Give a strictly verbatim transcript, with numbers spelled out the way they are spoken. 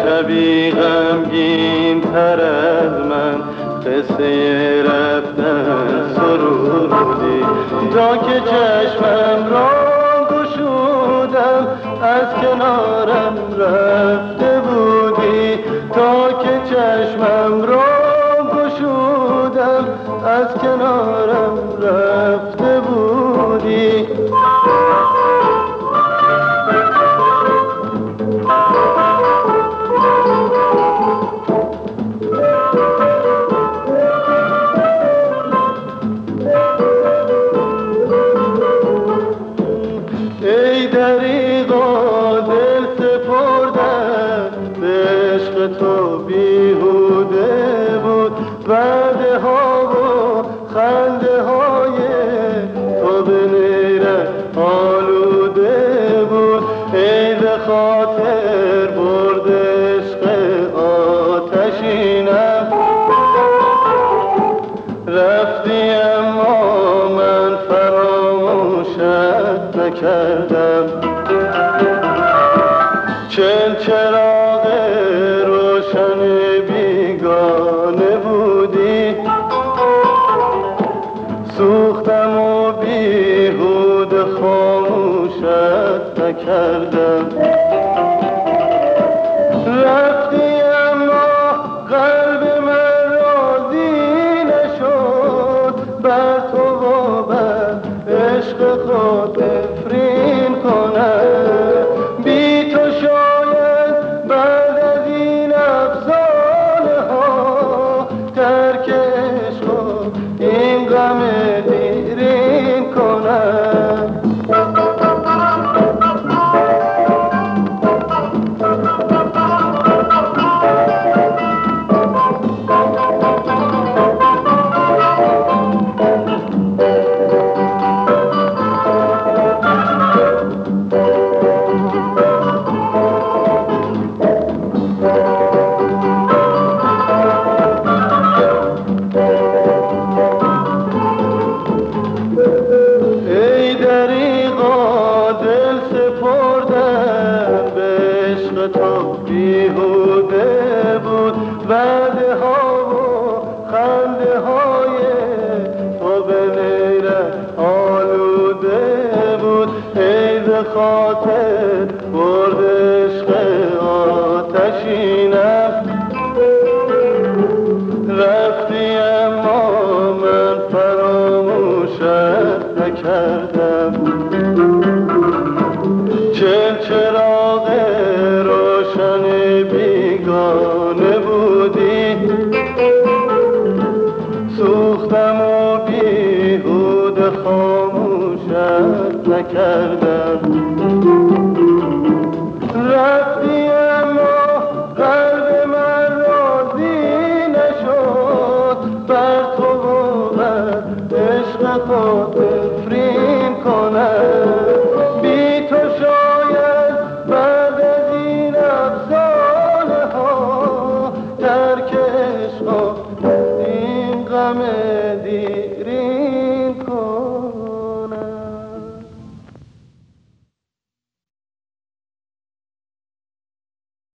شبی غمگین تر از من قصه رفتن سرودی، تا که چشمم را گشودم از کنارم رفته بودی، تا که چشمم را گشودم از کنارم رفته بودی. ای دریغا دل سپردم به عشق تو بیهوده بود، وعده ها و خنده های تو به نیرنگ آلوده بود. ای به خاطر برد عشق آتشینم رفتی، اما من فراموشت نکردم. چل چراغ روشن بیگانه بودی، سوختم و بیهوده خاموشت نکردم. رفتی اما قلب من راضی نشد، بر تو و بر عشق خود نفرین کنم. بی تو شاید بعد از این افسانه ها ترک عشق و این غم دیرین کنم. ای دریغا دل سپردم به عشق تو بیهوده بود، وعده ها و خنده های تو به نیرنگ آلوده بود. ای به خاطر برد عشق آتشینم رفتی، اما من فراموشت نکردم. چل چراغ روشن بیگانه بودی، سوختم و بیهوده خاموشت نکردم. رفتی اما قلب من راضی نشد، بر تو و بر عشق خود نفرین کنم. بی تو شاید بعد از این افسانه ها ترک عشق و این غم